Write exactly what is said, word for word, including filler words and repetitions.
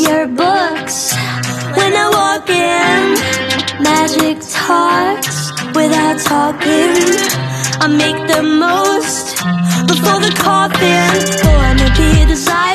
your books when I walk in. Magic talks without talking. I make the most before the coffin. Gonna be the silent